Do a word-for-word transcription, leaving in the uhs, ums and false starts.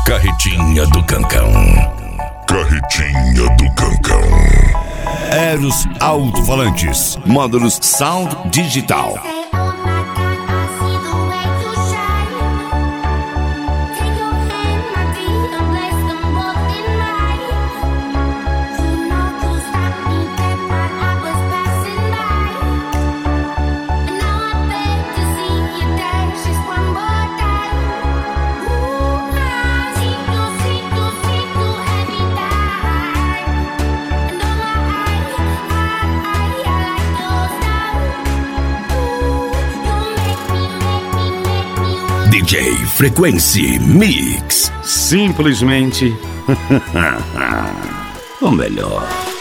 Carretinha do Cancão. Carretinha do Cancão. Eros Alto-Falantes. Módulos Sound Digital. D J Frequency Mix. Simplesmente o melhor.